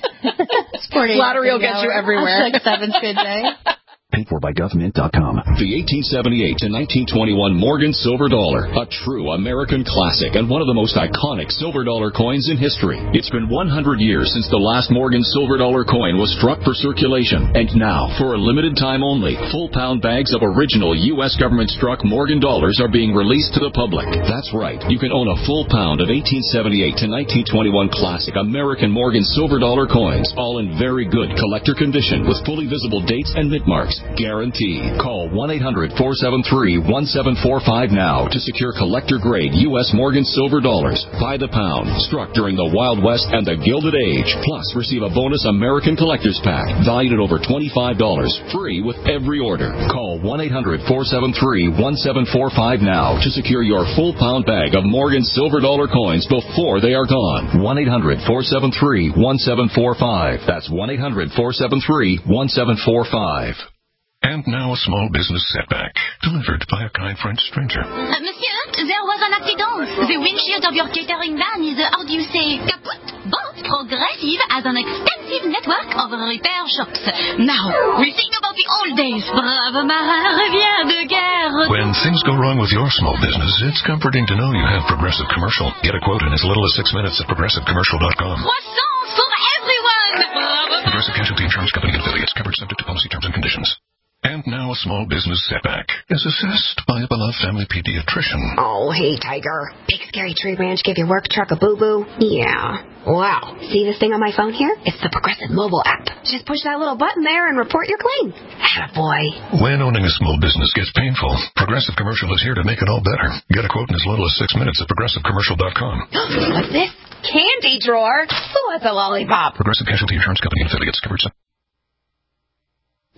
Lottery will get you everywhere. Hashtag seventh good day. Paid for by government dot com. The eighteen seventy-eight to nineteen twenty-one Morgan Silver Dollar, a true American classic and one of the most iconic silver dollar coins in history. It's been one hundred years since the last Morgan Silver Dollar coin was struck for circulation. And now, for a limited time only, full pound bags of original U S government struck Morgan dollars are being released to the public. That's right. You can own a full pound of eighteen seventy-eight to nineteen twenty-one classic American Morgan Silver Dollar coins, all in very good collector condition with fully visible dates and mint marks. Guaranteed. Call one eight hundred four seven three one seven four five now to secure collector-grade U S Morgan Silver Dollars by the pound, struck during the Wild West and the Gilded Age. Plus, receive a bonus American Collector's Pack valued at over twenty-five dollars, free with every order. Call one eight hundred four seven three one seven four five now to secure your full pound bag of Morgan Silver Dollar coins before they are gone. one eight hundred four seven three one seven four five. That's one eight hundred four seven three one seven four five. And now a small business setback, delivered by a kind French stranger. Uh, monsieur, there was an accident. The windshield of your catering van is, uh, how do you say, kaput? But Progressive has an extensive network of repair shops. Now, we think about the old days. Brave marin revient de guerre. When things go wrong with your small business, it's comforting to know you have Progressive Commercial. Get a quote in as little as six minutes at progressive commercial dot com. Croissants for everyone. Progressive Casualty Insurance Company and affiliates, covered subject to policy terms and conditions. And now a small business setback is assessed by a beloved family pediatrician. Oh, hey, Tiger. Big Scary Tree Ranch give your work truck a boo-boo? Yeah. Wow. See this thing on my phone here? It's the Progressive mobile app. Just push that little button there and report your claim. Attaboy. When owning a small business gets painful, Progressive Commercial is here to make it all better. Get a quote in as little as six minutes at progressive commercial dot com. What's this? Candy drawer? Who wants a lollipop? Progressive Casualty Insurance Company and affiliates, covered subject.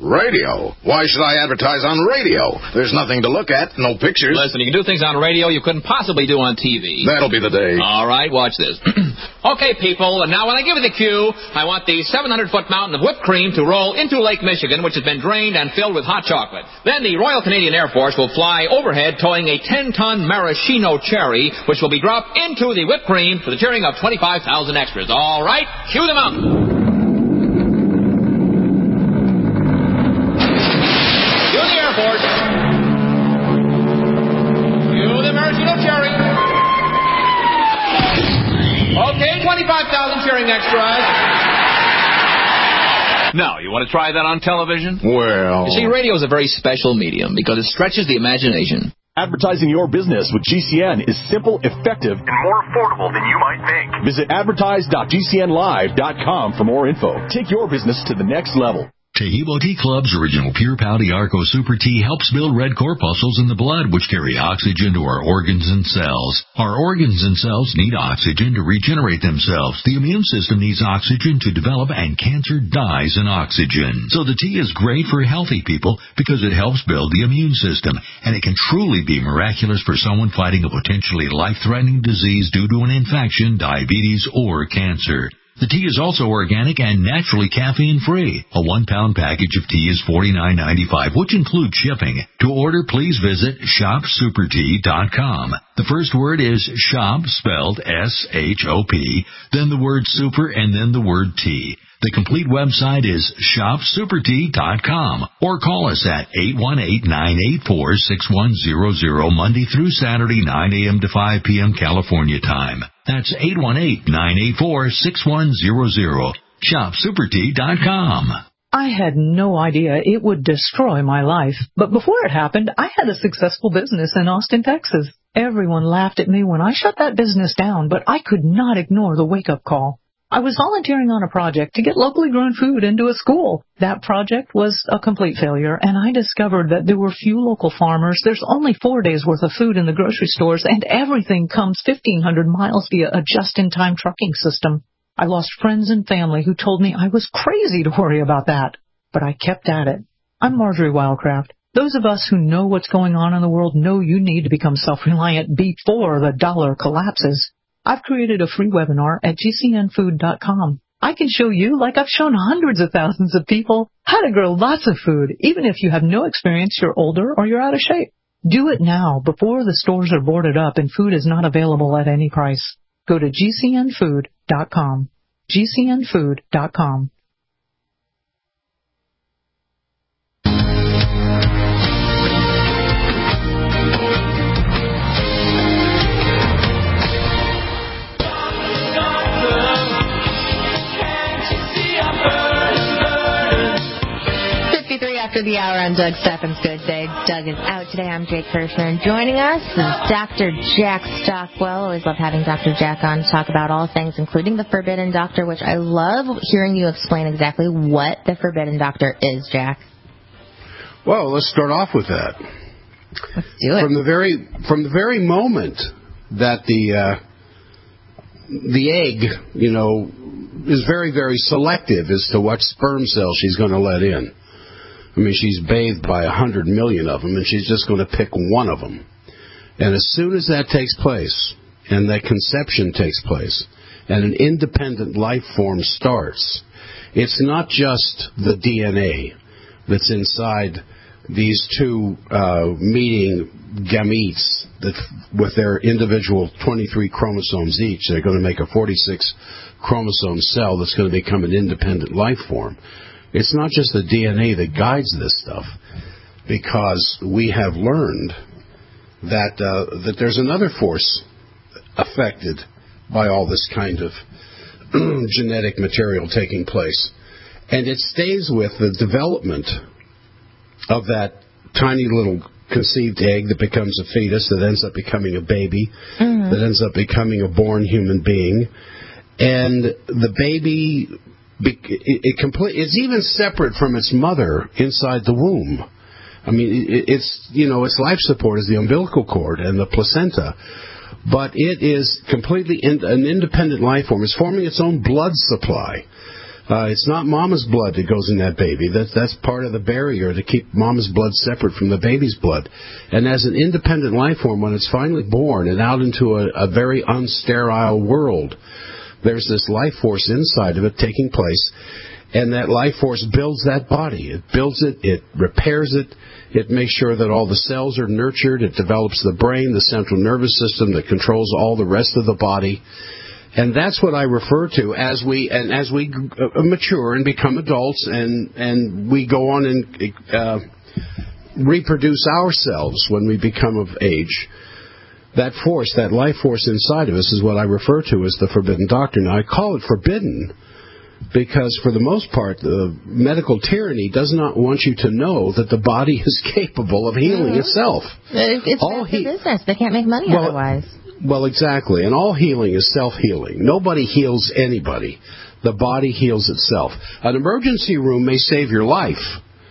Radio? Why should I advertise on radio? There's nothing to look at, no pictures. Listen, you can do things on radio you couldn't possibly do on T V. That'll be the day. All right, watch this. Okay, people, now when I give you the cue, I want the seven hundred foot mountain of whipped cream to roll into Lake Michigan, which has been drained and filled with hot chocolate. Then the Royal Canadian Air Force will fly overhead towing a ten ton maraschino cherry, which will be dropped into the whipped cream for the cheering of twenty-five thousand extras. All right, cue the mountain. Okay, twenty-five thousand cheering extras. Now, you want to try that on television? Well... You see, radio is a very special medium because it stretches the imagination. Advertising your business with G C N is simple, effective, and more affordable than you might think. Visit advertise dot G C N live dot com for more info. Take your business to the next level. Taheebo Tea Club's original Pure Pouty Arco Super Tea helps build red corpuscles in the blood, which carry oxygen to our organs and cells. Our organs and cells need oxygen to regenerate themselves. The immune system needs oxygen to develop, and cancer dies in oxygen. So the tea is great for healthy people because it helps build the immune system, and it can truly be miraculous for someone fighting a potentially life-threatening disease due to an infection, diabetes, or cancer. The tea is also organic and naturally caffeine-free. A one-pound package of tea is forty-nine ninety-five, which includes shipping. To order, please visit shop super tea dot com. The first word is shop, spelled S H O P, then the word super, and then the word tea. The complete website is shop super tea dot com, or call us at eight one eight, nine eight four, six one zero zero Monday through Saturday, nine a.m. to five p.m. California time. That's eight one eight, nine eight four, six one zero zero. shop super tea dot com. I had no idea it would destroy my life, but before it happened, I had a successful business in Austin, Texas. Everyone laughed at me when I shut that business down, but I could not ignore the wake-up call. I was volunteering on a project to get locally grown food into a school. That project was a complete failure, and I discovered that there were few local farmers. There's only four days' worth of food in the grocery stores, and everything comes fifteen hundred miles via a just-in-time trucking system. I lost friends and family who told me I was crazy to worry about that, but I kept at it. I'm Marjorie Wildcraft. Those of us who know what's going on in the world know you need to become self-reliant before the dollar collapses. I've created a free webinar at G C N food dot com. I can show you, like I've shown hundreds of thousands of people, how to grow lots of food, even if you have no experience, you're older, or you're out of shape. Do it now, before the stores are boarded up and food is not available at any price. Go to G C N food dot com. G C N food dot com. After the hour on Doug Steffens Good Day. Doug is out today. I'm Jake Kirschner. And joining us is Doctor Jack Stockwell. Always love having Doctor Jack on to talk about all things, including the Forbidden Doctor, which I love hearing you explain exactly what the Forbidden Doctor is, Jack. Well, let's start off with that. Let's do it. From the very, from the very moment that the uh, the egg, you know, is very, very selective as to what sperm cell she's going to let in. I mean, she's bathed by a hundred million of them, and she's just going to pick one of them. And as soon as that takes place, and that conception takes place, and an independent life form starts, it's not just the D N A that's inside these two uh, meeting gametes that, with their individual twenty-three chromosomes each. They're going to make a forty-six chromosome cell that's going to become an independent life form. It's not just the D N A that guides this stuff, because we have learned that uh, that there's another force affected by all this kind of genetic material taking place, and it stays with the development of that tiny little conceived egg that becomes a fetus, that ends up becoming a baby, mm-hmm. that ends up becoming a born human being, and the baby. It, it complete, it's even separate from its mother inside the womb. I mean, it, it's, you know, its life support is the umbilical cord and the placenta, but it is completely in, an independent life form. It's forming its own blood supply. Uh, it's not mama's blood that goes in that baby. That's, that's part of the barrier to keep mama's blood separate from the baby's blood. And as an independent life form, when it's finally born and out into a, a very unsterile world, there's this life force inside of it taking place. And that life force builds that body. It builds it. It repairs it. It makes sure that all the cells are nurtured. It develops the brain, the central nervous system that controls all the rest of the body. And that's what I refer to as we and as we uh, mature and become adults, and and we go on and uh, reproduce ourselves when we become of age. That force, that life force inside of us, is what I refer to as the forbidden doctrine. Now, I call it forbidden because, for the most part, the medical tyranny does not want you to know that the body is capable of healing mm-hmm. itself. It's all he- business. They can't make money well, otherwise. Well, exactly. And all healing is self-healing. Nobody heals anybody. The body heals itself. An emergency room may save your life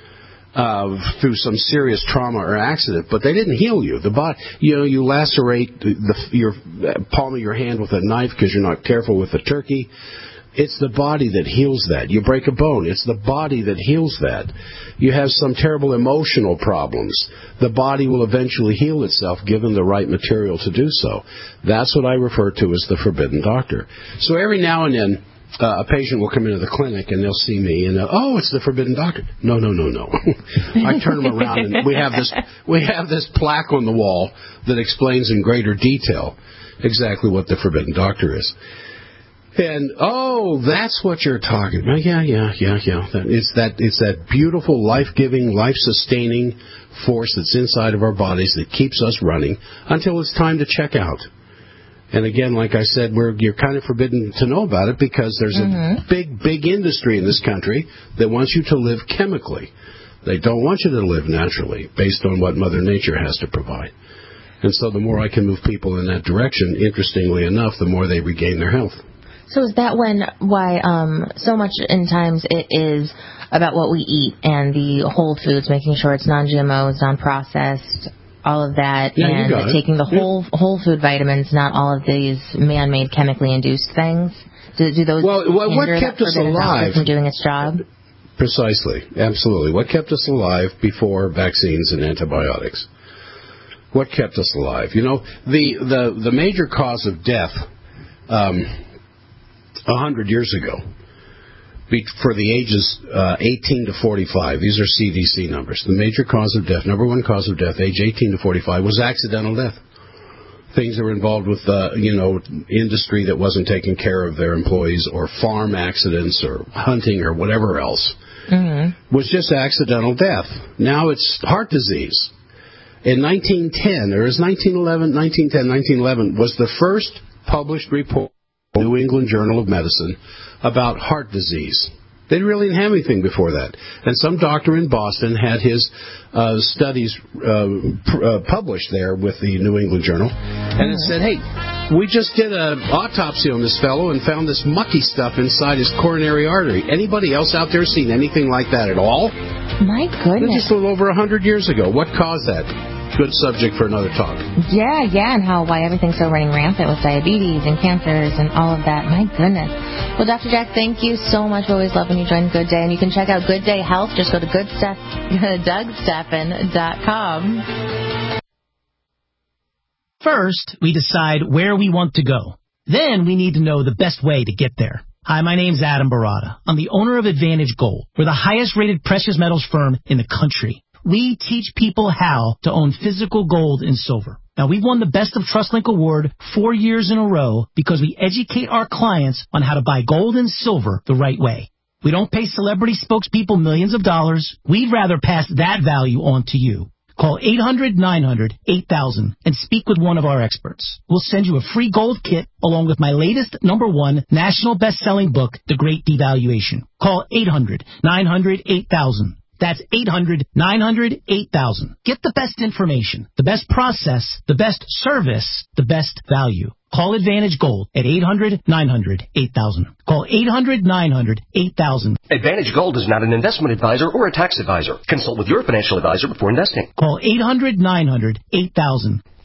uh, through some serious trauma or accident, but they didn't heal you. The body, you know, you lacerate the, the, your palm of your hand with a knife because you're not careful with the turkey. It's the body that heals that. You break a bone. It's the body that heals that. You have some terrible emotional problems. The body will eventually heal itself given the right material to do so. That's what I refer to as the forbidden doctor. So every now and then, uh, a patient will come into the clinic and they'll see me and they'll, oh, it's the forbidden doctor. No, no, no, no. I turn them around and we have this we have this plaque on the wall that explains in greater detail exactly what the forbidden doctor is. And, oh, that's what you're talking about. Yeah, yeah, yeah, yeah. It's that, it's that beautiful, life-giving, life-sustaining force that's inside of our bodies that keeps us running until it's time to check out. And again, like I said, we're, you're kind of forbidden to know about it because there's mm-hmm. a big, big industry in this country that wants you to live chemically. They don't want you to live naturally based on what Mother Nature has to provide. And so the more I can move people in that direction, interestingly enough, the more they regain their health. So is that when why um, so much in times it is about what we eat and the whole foods, making sure it's non-G M Os, non-processed, all of that, yeah, and taking the whole yeah. whole food vitamins, not all of these man-made chemically induced things? Do, do those well, what, what kept us alive from doing its job? Precisely, absolutely. What kept us alive before vaccines and antibiotics? What kept us alive? You know, the the, the major cause of death. Um, A hundred years ago, for the ages uh, eighteen to forty-five, these are C D C numbers. The major cause of death, number one cause of death, age eighteen to forty-five, was accidental death. Things that were involved with, uh, you know, industry that wasn't taking care of their employees, or farm accidents, or hunting, or whatever else, mm-hmm. was just accidental death. Now it's heart disease. In nineteen ten, or it was nineteen eleven, nineteen ten, nineteen eleven, was the first published report. New England Journal of Medicine about heart disease. They really didn't have anything before that. And some doctor in Boston had his uh, studies uh, pr- uh, published there with the New England Journal. And it said, hey, we just did an autopsy on this fellow and found this mucky stuff inside his coronary artery. Anybody else out there seen anything like that at all? My goodness. Just a little over one hundred years ago. What caused that? Good subject for another talk. Yeah, yeah, and how why everything's so running rampant with diabetes and cancers and all of that. My goodness. Well, Doctor Jack, thank you so much. We always love when you join Good Day. And you can check out Good Day Health. Just go to good stuff doug steffen dot com. First, we decide where we want to go. Then we need to know the best way to get there. Hi, my name's Adam Barada. I'm the owner of Advantage Gold. We're the highest-rated precious metals firm in the country. We teach people how to own physical gold and silver. Now, we've won the Best of TrustLink Award four years in a row because we educate our clients on how to buy gold and silver the right way. We don't pay celebrity spokespeople millions of dollars. We'd rather pass that value on to you. Call eight hundred, nine hundred, eight thousand and speak with one of our experts. We'll send you a free gold kit along with my latest number one national best-selling book, The Great Devaluation. Call eight hundred, nine hundred, eight thousand. That's eight hundred, nine hundred, eight thousand. Get the best information, the best process, the best service, the best value. Call Advantage Gold at eight hundred, nine hundred, eight thousand. Call eight hundred, nine hundred, eight thousand. Advantage Gold is not an investment advisor or a tax advisor. Consult with your financial advisor before investing. Call eight hundred, nine hundred, eight thousand.